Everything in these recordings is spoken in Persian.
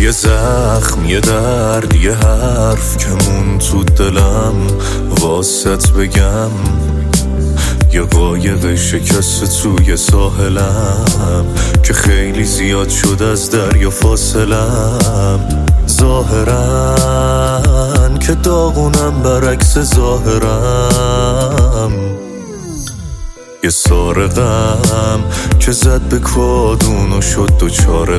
یه زخم، یه درد، یه حرف که مون تو دلم واسط بگم، یه قایق شکست توی ساحلم که خیلی زیاد شد از دریا فاصلم. ظاهرن که داغونم برعکس ظاهرم، یه سارقم که زد به کادون و شد دوچار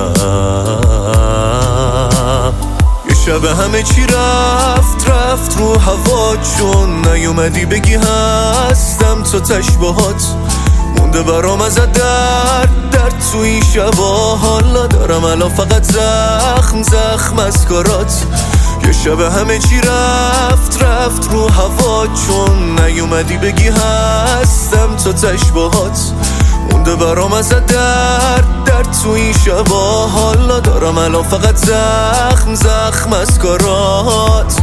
غم. یه شب همه چی رفت رو هوا، چون نیومدی بگی هستم تا تشباهات مونده برام از درد تو این شبا. حالا دارم الان فقط زخم از کارات. یه شب همه چی رفت رو هوا، چون نیومدی بگی هستم تا تشباهات مونده برام از درد تو این شبا. حالا دارم الان فقط زخم از کارات.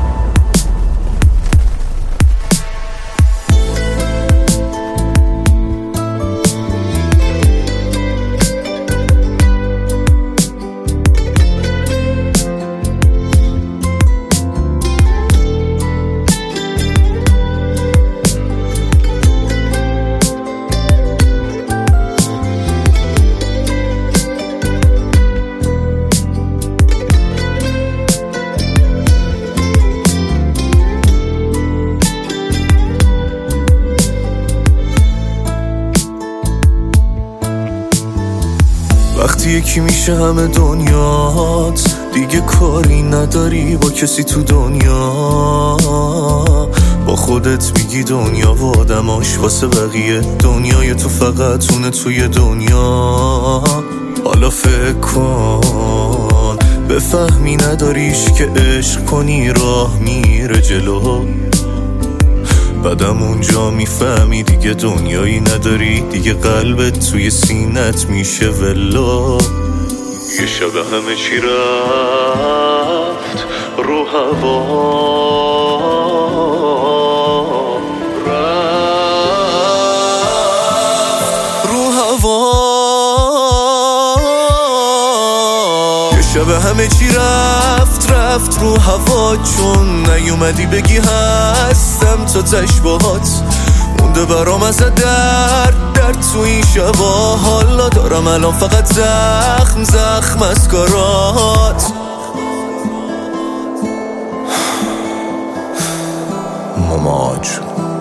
وقتی یکی میشه همه دنیات، دیگه کاری نداری با کسی تو دنیا. با خودت میگی دنیا و آدماش واسه بقیه، دنیای تو فقط اونه توی دنیا. حالا فکر کن بفهمی نداریش که عشق کنی راه میره جلو، بعدم اونجا میفهمی دیگه دنیایی نداری، دیگه قلبت توی سینت میشه ولو. یه شب همه چی رفت رو هوا، یه شب همه چی رفت رو هوا، چون نیومدی بگی هستم تا تشباهات مونده برام از درد تو این شبا. حالا دارم الان فقط زخم از کارات. ماما جون